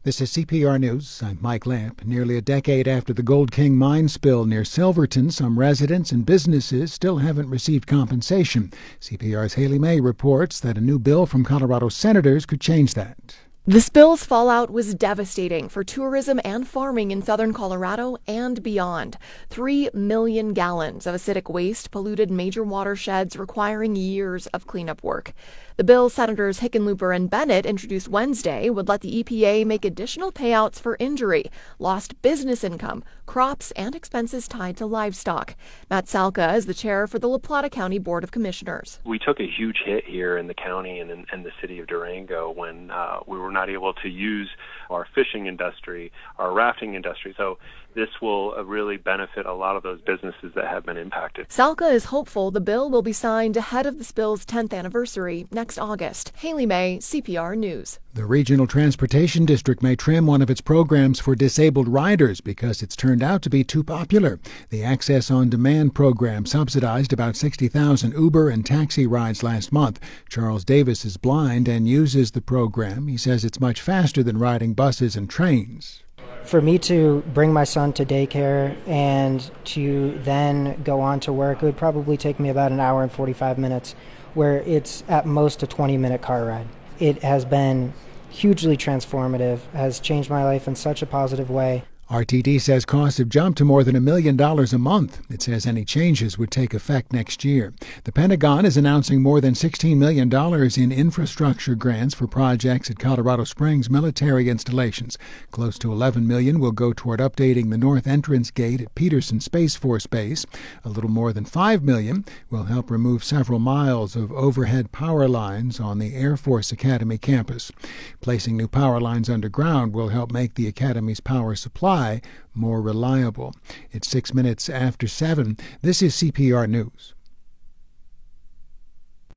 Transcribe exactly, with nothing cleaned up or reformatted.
This is C P R News. I'm Mike Lamp. Nearly a decade after the Gold King mine spill near Silverton, some residents and businesses still haven't received compensation. C P R's Haley May reports that a new bill from Colorado senators could change that. The spill's fallout was devastating for tourism and farming in southern Colorado and beyond. Three million gallons of acidic waste polluted major watersheds, requiring years of cleanup work. The bill Senators Hickenlooper and Bennett introduced Wednesday would let the E P A make additional payouts for injury, lost business income, crops, and expenses tied to livestock. Matt Salka is the chair for the La Plata County Board of Commissioners. We took a huge hit here in the county and in, in the city of Durango when uh, we were not able to use our fishing industry, our rafting industry. So this will really benefit a lot of those businesses that have been impacted. Salka is hopeful the bill will be signed ahead of the spill's tenth anniversary next August. Haley May, C P R News. The Regional Transportation District may trim one of its programs for disabled riders because it's turned out to be too popular. The Access on Demand program subsidized about sixty thousand Uber and taxi rides last month. Charles Davis is blind and uses the program. He says it's much faster than riding buses and trains. For me to bring my son to daycare and to then go on to work, it would probably take me about an hour and forty-five minutes, where it's at most a twenty-minute car ride. It has been hugely transformative, has changed my life in such a positive way. R T D says costs have jumped to more than a million dollars a month. It says any changes would take effect next year. The Pentagon is announcing more than sixteen million dollars in infrastructure grants for projects at Colorado Springs military installations. Close to eleven million dollars will go toward updating the north entrance gate at Peterson Space Force Base. A little more than five million dollars will help remove several miles of overhead power lines on the Air Force Academy campus. Placing new power lines underground will help make the Academy's power supply more reliable. It's six minutes after seven. This is C P R News.